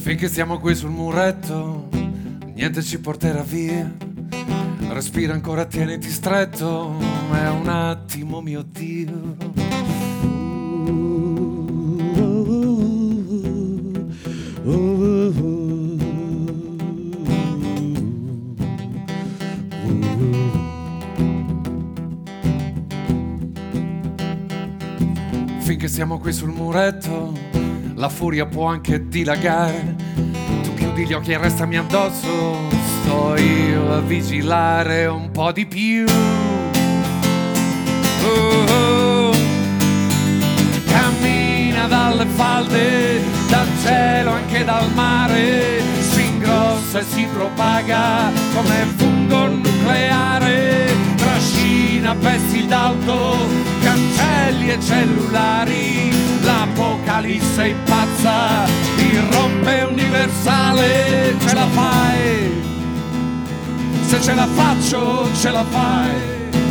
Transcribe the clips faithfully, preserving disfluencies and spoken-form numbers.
Finché siamo qui sul muretto, niente ci porterà via. Respira ancora, tieniti stretto, è un attimo mio Dio. Finché siamo qui sul muretto, la furia può anche dilagare. Tu chiudi gli occhi e restami addosso, sto io a vigilare un po' di più. Oh, oh. Cammina dalle falde, dal cielo anche dal mare, si ingrossa e si propaga come fungo nucleare. Trascina pezzi d'auto, cancelli e cellulari, l'apocalisse impazza, irrompe universale. Ce la fai? Se ce la faccio, ce la fai.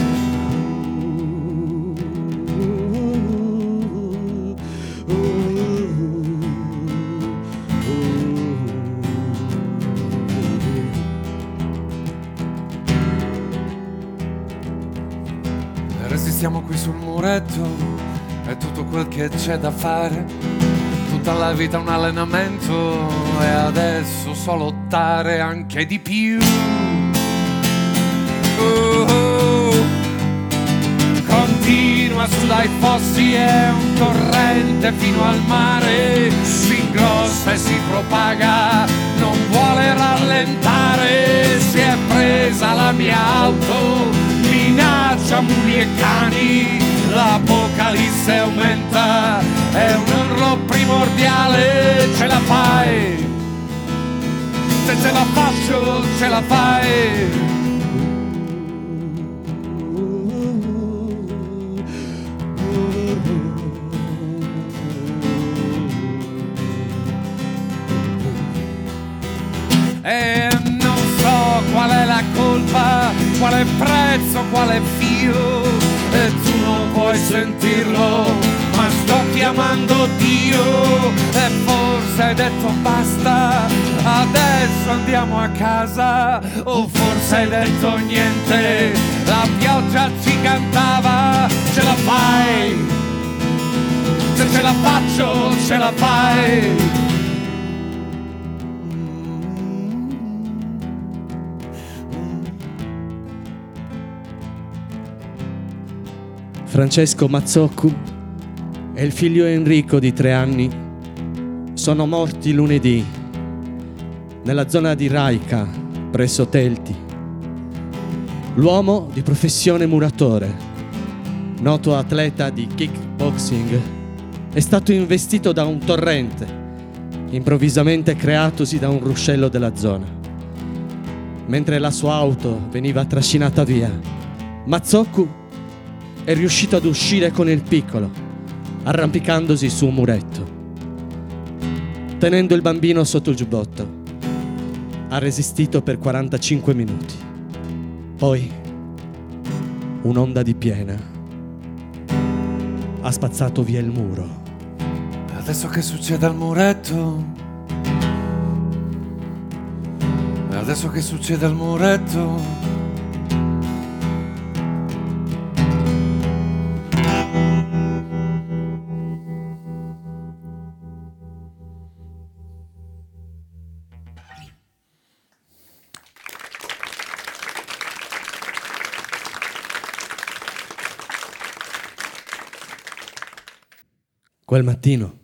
Resistiamo qui sul muretto, è tutto quel che c'è da fare. Tutta la vita un allenamento e adesso so lottare anche di più. Oh, oh. Continua su dai fossi, è un torrente fino al mare, si ingrossa e si propaga, non vuole rallentare. Si è presa la mia auto, minaccia muli e cani, l'apocalisse aumenta, è un urlo primordiale. Ce la fai? Se ce la faccio, ce la fai. E non so qual è la colpa, quale prezzo, quale fio, e tu non puoi sentirlo, ma sto chiamando Dio. E forse hai detto basta, adesso andiamo a casa, o forse hai detto niente, la pioggia ci cantava. Ce la fai? Se ce la faccio, ce la fai. Francesco Mazzoccu e il figlio Enrico di tre anni sono morti lunedì nella zona di Raica, presso Telti. L'uomo, di professione muratore, noto atleta di kickboxing, è stato investito da un torrente improvvisamente creatosi da un ruscello della zona. Mentre la sua auto veniva trascinata via, Mazzoccu è riuscito ad uscire con il piccolo, arrampicandosi su un muretto. Tenendo il bambino sotto il giubbotto, ha resistito per quarantacinque minuti. Poi, un'onda di piena ha spazzato via il muro. Adesso che succede al muretto? Adesso che succede al muretto? Quel mattino,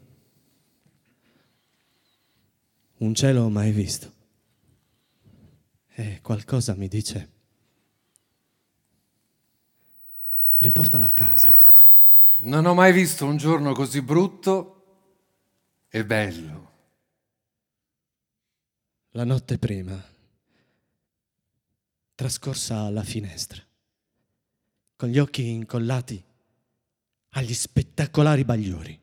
un cielo mai visto, e qualcosa mi dice: riportala a casa. Non ho mai visto un giorno così brutto e bello. La notte prima, trascorsa alla finestra, con gli occhi incollati agli spettacolari bagliori.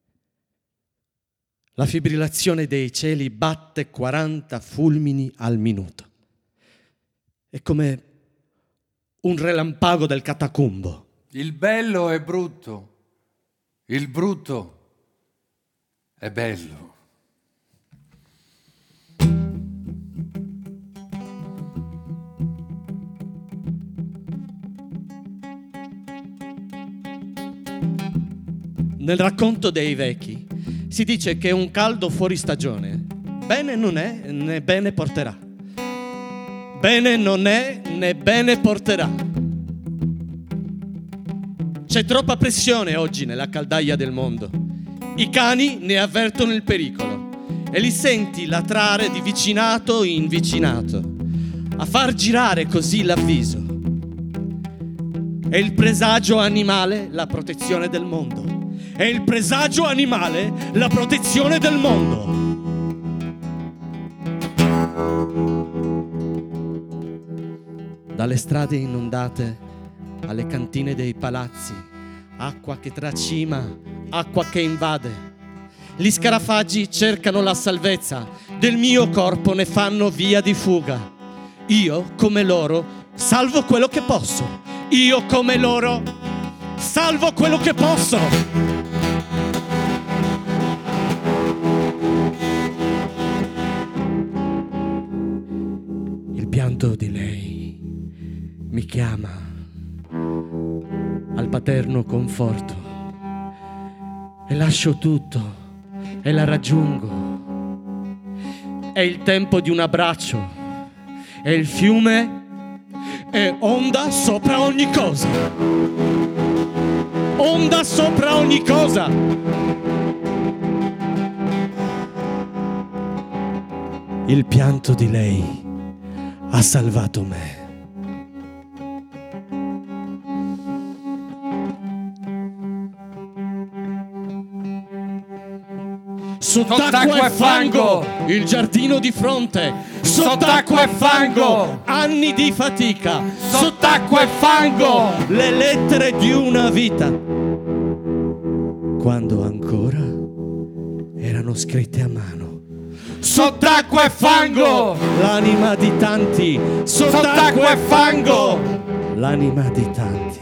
La fibrillazione dei cieli batte quaranta fulmini al minuto. È come un relampago del catacombo. Il bello è brutto, il brutto è bello. Nel racconto dei vecchi si dice che un caldo fuori stagione bene non è né bene porterà. Bene non è né bene porterà. C'è troppa pressione oggi nella caldaia del mondo. I cani ne avvertono il pericolo e li senti latrare di vicinato in vicinato, a far girare così l'avviso. È il presagio animale la protezione del mondo. È il presagio animale la protezione del mondo. Dalle strade inondate alle cantine dei palazzi, acqua che tracima, acqua che invade. Gli scarafaggi cercano la salvezza, del mio corpo ne fanno via di fuga. Io, come loro, salvo quello che posso. Io, come loro, salvo quello che posso. Il pianto di lei mi chiama al paterno conforto e lascio tutto e la raggiungo. È il tempo di un abbraccio e il fiume è onda sopra ogni cosa. Onda sopra ogni cosa. Il pianto di lei ha salvato me. Sott'acqua e fango, il giardino di fronte. Sott'acqua e fango, anni di fatica. Sott'acqua e fango, le lettere di una vita, quando ancora erano scritte a mano. Sott'acqua e fango, l'anima di tanti. Sott'acqua e fango, l'anima di tanti.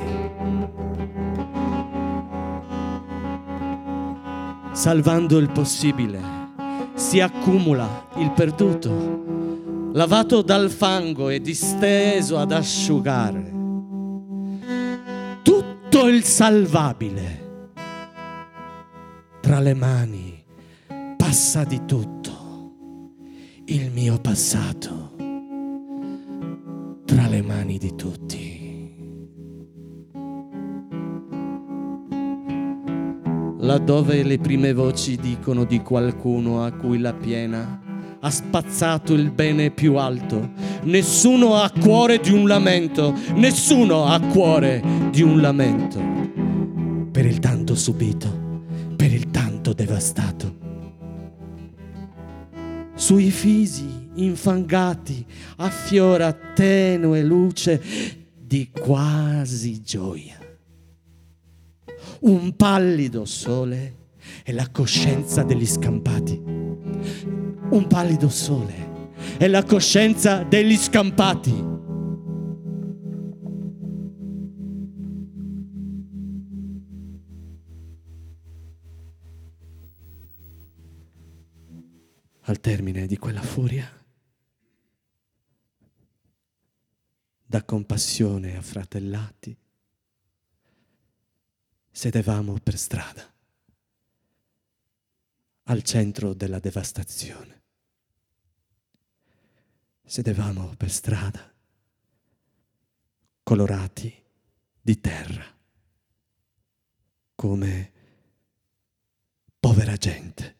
Salvando il possibile, si accumula il perduto, lavato dal fango e disteso ad asciugare. Tutto il salvabile. Tra le mani passa di tutto, il mio passato, tra le mani di tutti. Laddove le prime voci dicono di qualcuno a cui la piena ha spazzato il bene più alto, nessuno ha cuore di un lamento, nessuno ha cuore di un lamento per il tanto subito, per il tanto devastato. Sui fisi infangati affiora tenue luce di quasi gioia. Un pallido sole e la coscienza degli scampati. Un pallido sole e la coscienza degli scampati. Al termine di quella furia, da compassione affratellati, sedevamo per strada, al centro della devastazione. Sedevamo per strada, colorati di terra, come povera gente.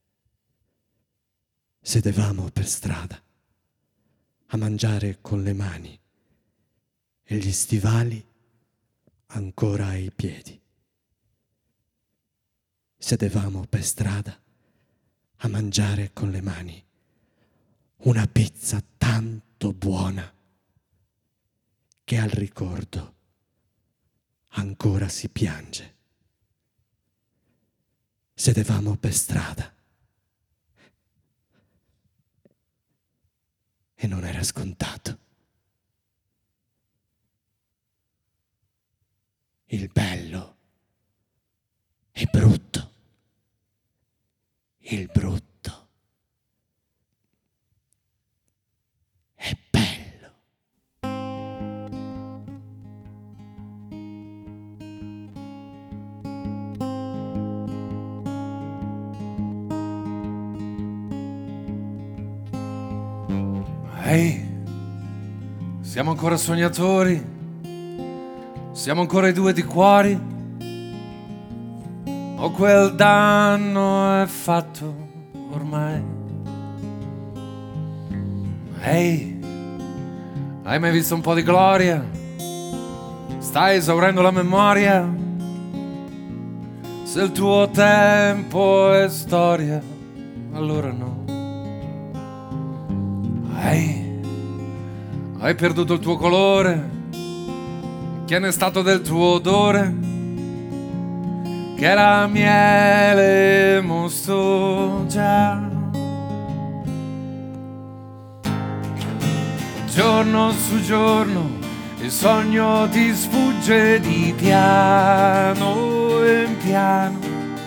Sedevamo per strada, a mangiare con le mani e gli stivali ancora ai piedi. Sedevamo per strada a mangiare con le mani una pizza tanto buona che al ricordo ancora si piange. Sedevamo per strada e non era scontato. Il bello è brutto. Il brutto è bello. Ehi, siamo ancora sognatori, siamo ancora i due di cuori, o quel danno è fatto ormai? Ehi, hai mai visto un po' di gloria? Stai esaurendo la memoria? Se il tuo tempo è storia, allora no. Ehi, hai perduto il tuo colore? Che ne è stato del tuo odore? Che era miele mosto già. Giorno su giorno il sogno ti sfugge di piano in piano.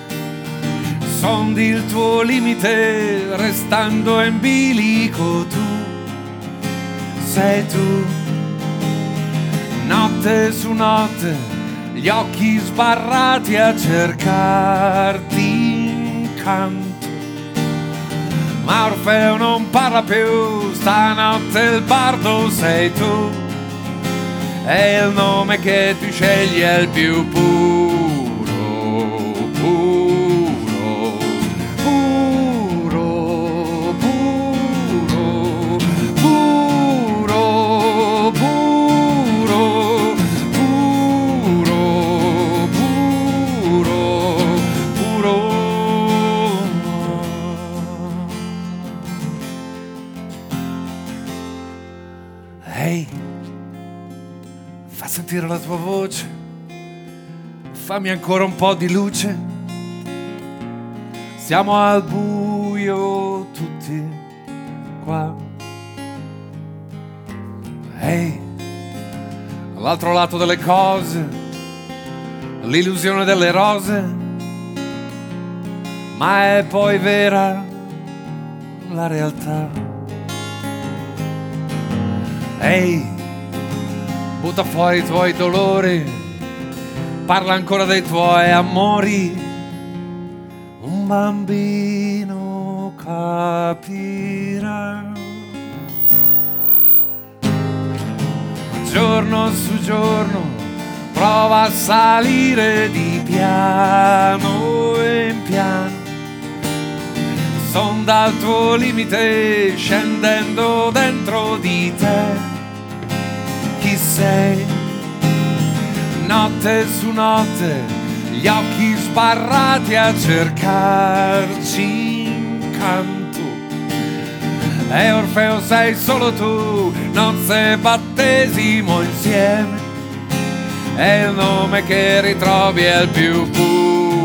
Sondi il tuo limite restando in bilico tu. Sei tu, notte su notte, gli occhi sbarrati a cercarti incanto. Ma Orfeo non parla più, stanotte il bardo sei tu. E il nome che tu scegli è il più puro, puro, puro, puro, puro, puro, puro, puro, puro. Ehi, fa sentire la tua voce, fammi ancora un po' di luce. Siamo al buio tutti qua. Ehi, all'altro lato delle cose, l'illusione delle rose, ma è poi vera la realtà. Ehi, butta fuori i tuoi dolori, parla ancora dei tuoi amori. Un bambino capirà. Giorno su giorno prova a salire di piano in piano. Sonda il tuo limite scendendo dentro di te. Chi sei? Notte su notte, gli occhi sbarrati a cercarci incanto. E Orfeo sei solo tu, nozze battesimo insieme. E il nome che ritrovi è il più puro.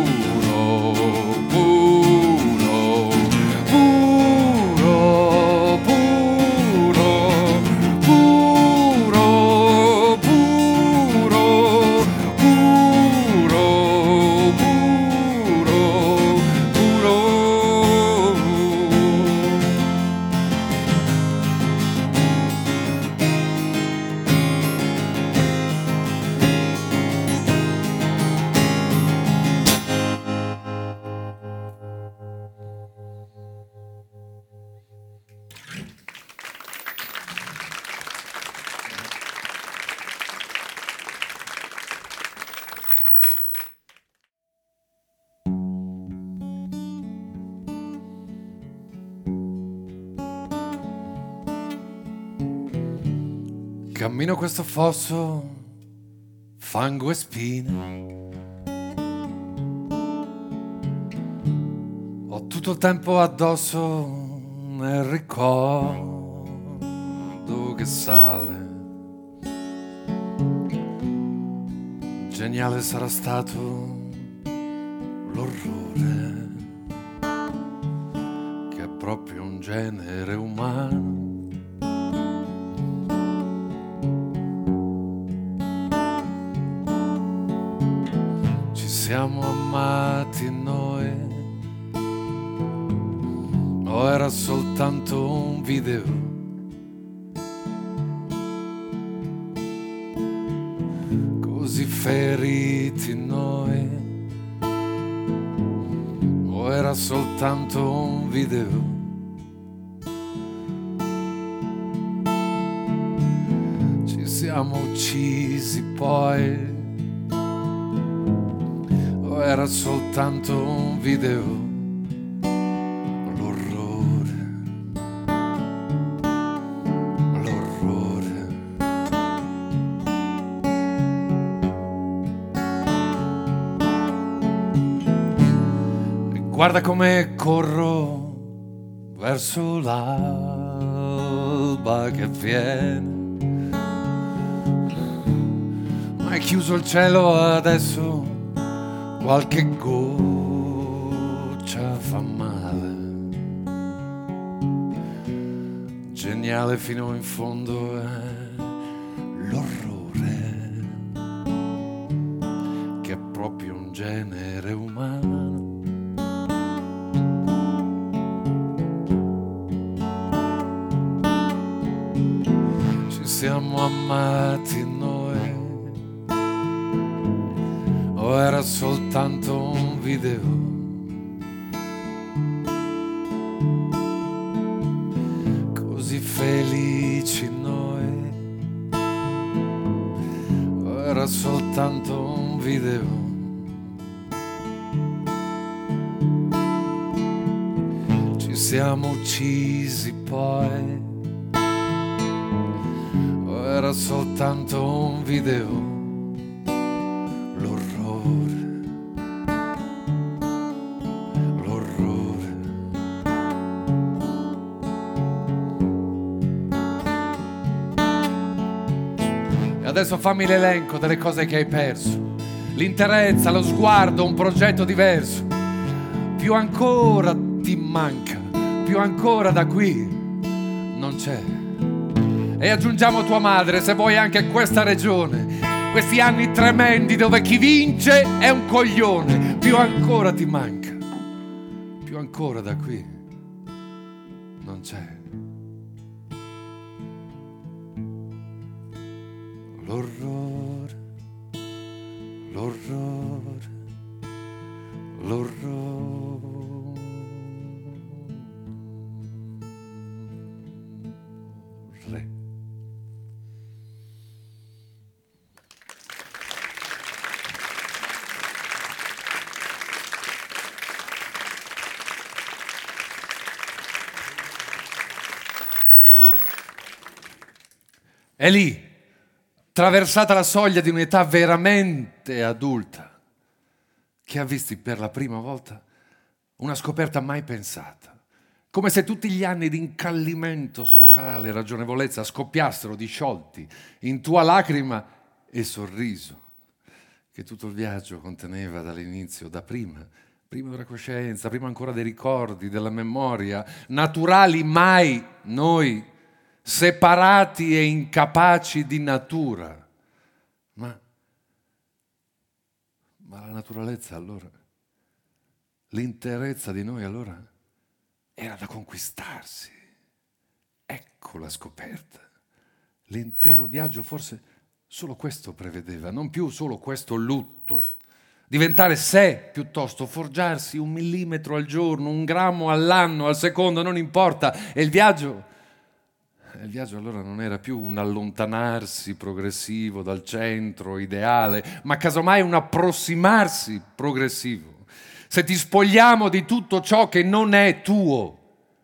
Cammino questo fosso, fango e spine. Ho tutto il tempo addosso nel ricordo che sale. Geniale sarà stato l'orrore, che è proprio un genere umano. Siamo amati noi, o era soltanto un video? Così feriti noi, o era soltanto un video? siamo uccisi poi, o era soltanto un video? L'orrore, l'orrore. E guarda come corro verso l'alba che viene. Ma è chiuso il cielo adesso, qualche goccia fa male. Geniale fino in fondo è l'orrore, che è proprio un genere umano. Ci siamo amati noi, o era soltanto un video? Così felici noi, o era soltanto un video? Ci siamo uccisi poi, o era soltanto un video? Adesso fammi l'elenco delle cose che hai perso: l'interezza, lo sguardo, un progetto diverso. Più ancora ti manca, più ancora da qui non c'è. E aggiungiamo tua madre, se vuoi anche questa regione, questi anni tremendi dove chi vince è un coglione. Più ancora ti manca, più ancora da qui non c'è. L'orrore, l'orrore, l'orrore. È lì, traversata la soglia di un'età veramente adulta, che ha visto per la prima volta una scoperta mai pensata. Come se tutti gli anni di incallimento sociale e ragionevolezza scoppiassero disciolti in tua lacrima e sorriso, che tutto il viaggio conteneva dall'inizio, da prima, prima della coscienza, prima ancora dei ricordi, della memoria, naturali mai noi, separati e incapaci di natura. Ma, ma la naturalezza allora, l'interezza di noi allora, era da conquistarsi. Ecco la scoperta. L'intero viaggio forse solo questo prevedeva, non più solo questo lutto. Diventare sé piuttosto, forgiarsi un millimetro al giorno, un grammo all'anno, al secondo, non importa. E il viaggio... Il viaggio allora non era più un allontanarsi progressivo dal centro ideale, ma casomai un approssimarsi progressivo. Se ti spogliamo di tutto ciò che non è tuo,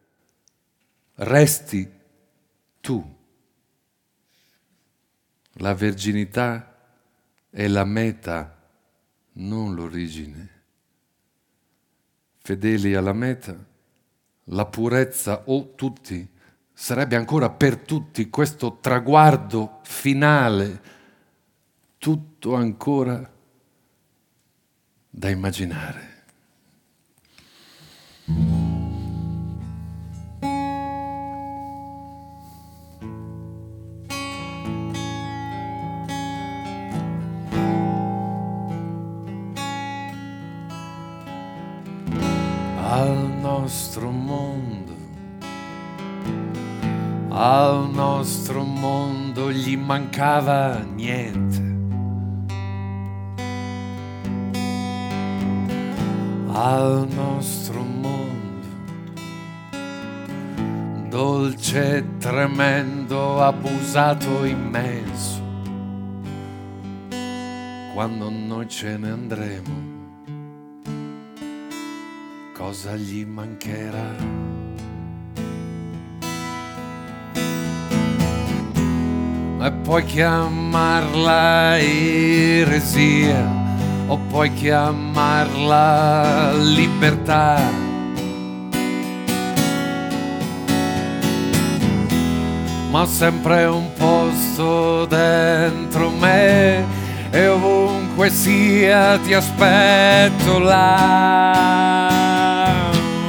resti tu. La verginità è la meta, non l'origine. Fedeli alla meta, la purezza o tutti, sarebbe ancora per tutti questo traguardo finale, tutto ancora da immaginare. Al nostro mondo, al nostro mondo gli mancava niente. Al nostro mondo, dolce, tremendo, abusato, immenso. quando noi ce ne andremo, cosa gli mancherà? E puoi chiamarla eresia o puoi chiamarla libertà, ma ho sempre un posto dentro me e ovunque sia ti aspetto là.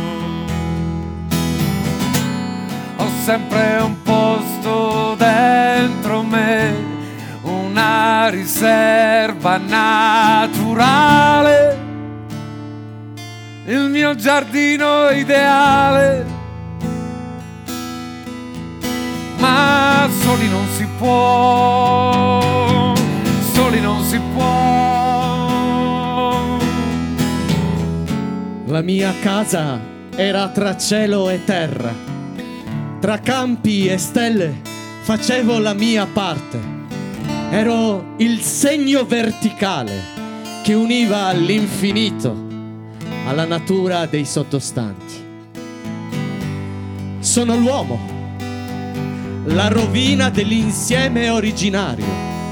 Ho sempre un posto dentro me, una riserva naturale, il mio giardino ideale, ma soli non si può, soli non si può. La mia casa era tra cielo e terra, tra campi e stelle facevo la mia parte. Ero il segno verticale che univa l'infinito alla natura dei sottostanti. Sono l'uomo, la rovina dell'insieme originario.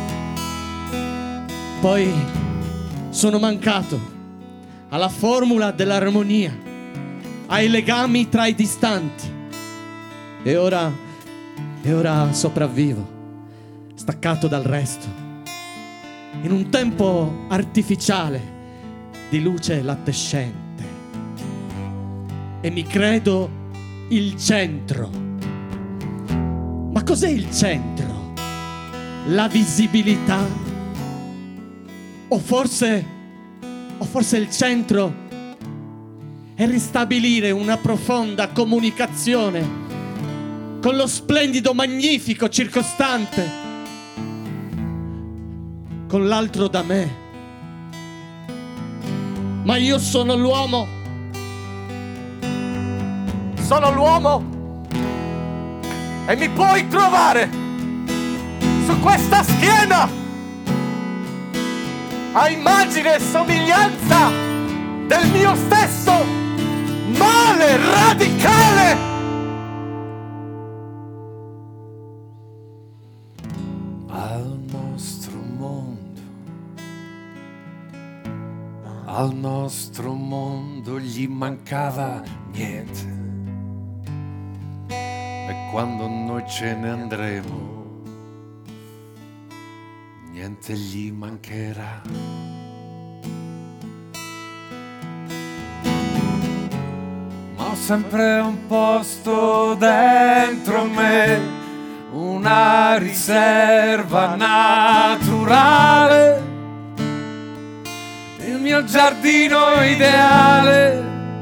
Poi sono mancato alla formula dell'armonia, ai legami tra i distanti. E ora, e ora sopravvivo, staccato dal resto, in un tempo artificiale di luce lattescente. E mi credo il centro. Ma cos'è il centro? La visibilità? O forse, o forse il centro è ristabilire una profonda comunicazione con lo splendido, magnifico circostante, con l'altro da me. Ma io sono l'uomo. Sono l'uomo e mi puoi trovare su questa schiena a immagine e somiglianza del mio stesso male radicale. Al nostro mondo, al nostro mondo gli mancava niente. E quando noi ce ne andremo, niente gli mancherà. Ma ho sempre un posto dentro me, una riserva naturale, il mio giardino ideale,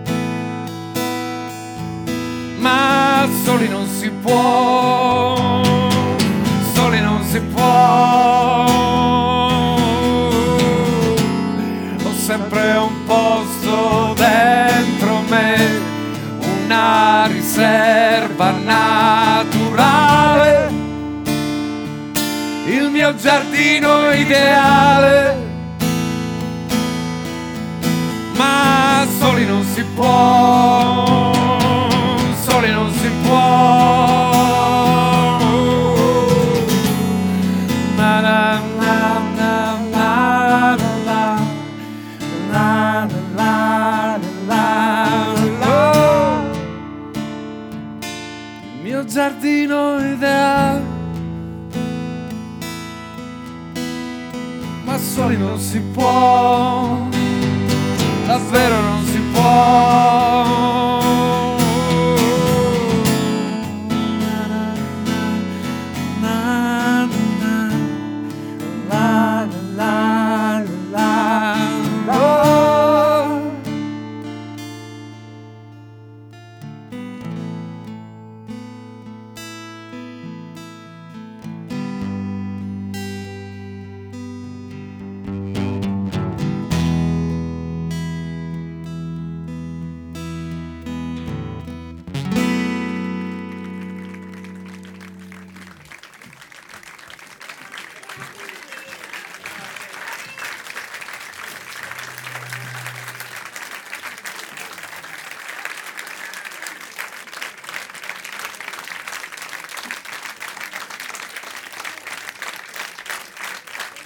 ma soli non si può, soli non si può. Ho sempre un posto dentro me, una riserva naturale, il mio giardino ideale, ma soli non si può, soli non si può. Na na na na na na na na na na. Il mio giardino ideale, ma soli non si può, davvero non si può. Na, na, na, la, la, la, la.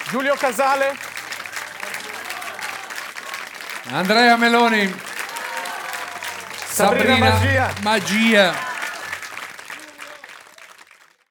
Giulio Casale. Andrea Meloni. Sabrina Sabrina Magia. Magia.